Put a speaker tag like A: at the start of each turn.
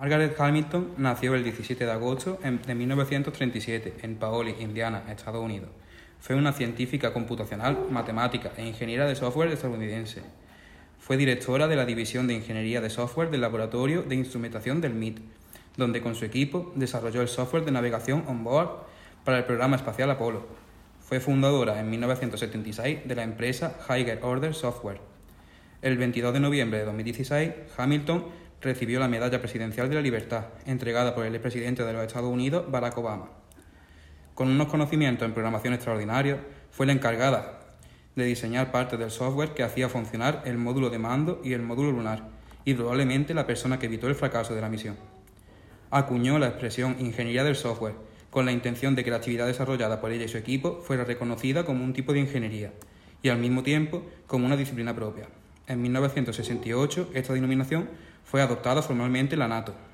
A: Margaret Hamilton nació el 17 de agosto de 1937 en Paoli, Indiana, Estados Unidos. Fue una científica computacional, matemática e ingeniera de software estadounidense. Fue directora de la División de Ingeniería de Software del Laboratorio de Instrumentación del MIT, donde con su equipo desarrolló el software de navegación on-board para el programa espacial Apolo. Fue fundadora en 1976 de la empresa Higher Order Software. El 22 de noviembre de 2016, Hamilton recibió la Medalla Presidencial de la Libertad, entregada por el expresidente de los Estados Unidos, Barack Obama. Con unos conocimientos en programación extraordinarios, fue la encargada de diseñar parte del software que hacía funcionar el módulo de mando y el módulo lunar, y probablemente la persona que evitó el fracaso de la misión. Acuñó la expresión ingeniería del software, con la intención de que la actividad desarrollada por ella y su equipo fuera reconocida como un tipo de ingeniería, y al mismo tiempo como una disciplina propia. En 1968, esta denominación fue adoptada formalmente en la NATO.